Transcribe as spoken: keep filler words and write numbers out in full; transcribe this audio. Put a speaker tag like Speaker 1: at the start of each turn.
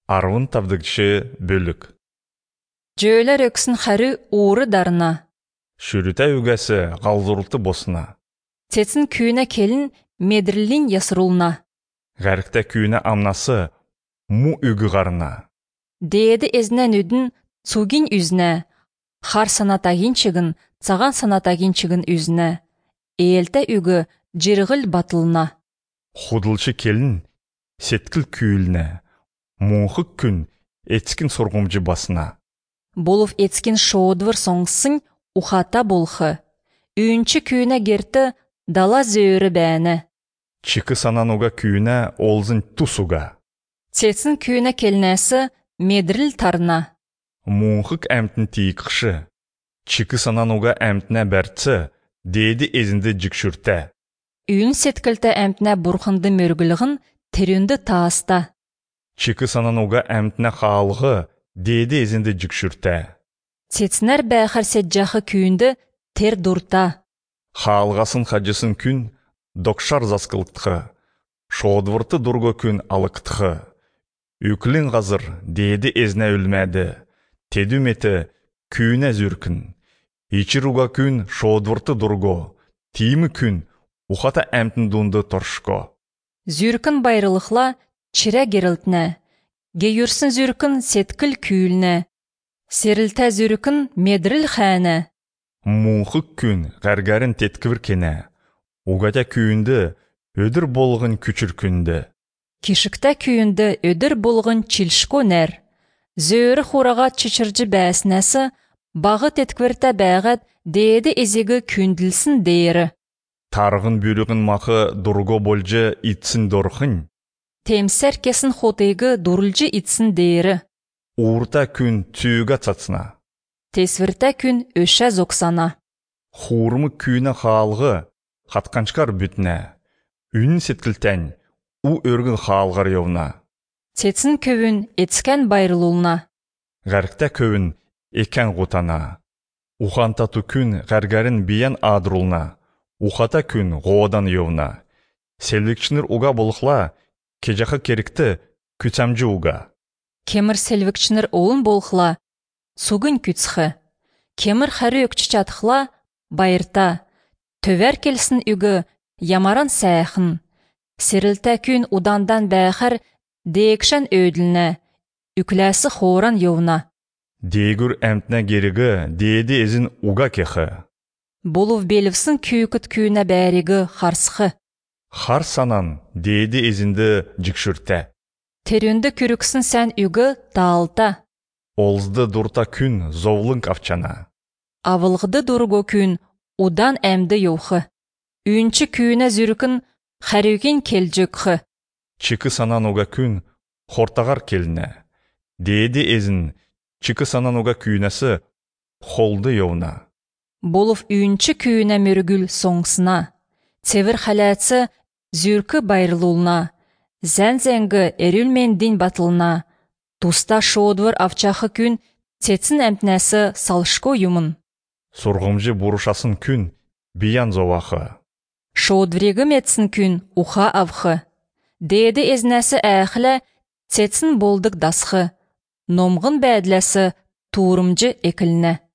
Speaker 1: арвын тавдыкчы бөлік.
Speaker 2: Жөйлер өксін қәрі уыры дарына.
Speaker 1: Шүріті үгәсі ғалзұрылты босына.
Speaker 2: Тетсін күйіне келін медрілін ясырулна.
Speaker 1: Ғәрікті күйіне амнасы му үгі ғарына.
Speaker 2: Дейді езнен үдін цугин үзіне. Хар санатагин чыгын, цаган санатагин чыгын үзіне. Елті үгі жирғыл батылына.
Speaker 1: Худылшы келін сеткіл күйіліне. Мұңқық күн етскін сорғымжы басына.
Speaker 2: Болув етскін шоудвыр соңсың ухата болхы. Үйінші күйіне герті дала зөйірі бәні.
Speaker 1: Чықы санануға күйіне олзын тусуға.
Speaker 2: Тетсін күйіне келнесі медріл тарына.
Speaker 1: Мұңқық әмтін тейқықшы. Чықы санануға әмтіне бәртсі, дейді ezінде жүкшүрті.
Speaker 2: Үйін сеткілті әмтіне бұрқынды мөргілігін терінді тааста.
Speaker 1: Чықы санануға әмтіне қағалығы, дейді ezінде жүкшүрті.
Speaker 2: Тетсінер бәқір сетжақы күйінді тер дұрта.
Speaker 1: Қағалғасын қажысын күн, докшар заскылтқы. Шоудвырты дұрғы күн алықтқы. Үкілін ғазыр, дейді ezіне өлмәді. Тедуметі күйіне зүркін. Ичируға күн шоудвырты дұрғы. Тиімі күн, ұқата әмтін дұнды торшко.
Speaker 2: Зүркін байрылықла чире герілтіне. Гейүрсін зүркін сеткіл күйіліне. Серілті зүркін медріл қәні.
Speaker 1: Мұңқық күн ғәргәрін тетківір кене. Уғата күйінді өдір болғын күчір күнді.
Speaker 2: Кешікті күйінді өдір болғын чилшко нәр. Зөйірі хураға чичіржі бәсінәсі, бағы тетквірті бәғат дейді ezегі күнділсін дейірі.
Speaker 1: Тарғын бүрігін мақы дұрго болжы итсін дорғын.
Speaker 2: Темсер кесін хотейгі дұрылжы итсін дейірі.
Speaker 1: Уырта күн түйіға цатсына.
Speaker 2: Тесвірті күн өші зоқсана.
Speaker 1: Хурмы күйіні қағалғы, қатқаншқар бүтіне. Үйін сеткілтән, у өргін қағалғар еуна.
Speaker 2: Тетсін көвін етскен байрылуына.
Speaker 1: Ғәрікті көвін екен ғутана. Ухантату күн ғәргәрін биян адырулна. Ухата күн ғодан еуна. Селвекшінір уға болықла, кежақы керікті күтсәмжі уға.
Speaker 2: Кемір селвекшінір олын болықла, сугын күтсқы. Кемір қәрі өкчі чатықла, байырта. Төвер келсін үгі, ямаран сәяқын. Серілті күн удандан бәқір, дейікшін өйділіне. Үкіләсі хоран еуна.
Speaker 1: Дейгүр әмтіне керігі, дейді ezін уға кеқі.
Speaker 2: Болув белівсін күйкіт күйіне бәрігі қарсқы.
Speaker 1: Қар санан дейді ezінде жүкшүрті.
Speaker 2: Терінді күріксін сән үгі таалта.
Speaker 1: Олзды дұрта күн зовлың қапчана.
Speaker 2: Авылғыды дұрғы күн удан әмді еуқы. Үйінші күйіне зүркін қәрюген келжікқы.
Speaker 1: Чықы санан уға күн хортағар келіне. Дейді ezін чықы санан уға күйінесі холды еуна.
Speaker 2: Болув үйінші күйіне мөргіл соңсына. Цевір халәтсі зүркі байрылуына. Зән-зәңгі әрілмен дин батылына. Туста шоудвыр авчақы күн тетсін әмтнәсі салшко юмын.
Speaker 1: Сұрғымжы бұрышасын күн биян зовақы.
Speaker 2: Шоудврегі метсін күн уха авқы. Дейді езнәсі әқілі тетсін болдық дасқы. Номғын бәділәсі туырымжы екіліне.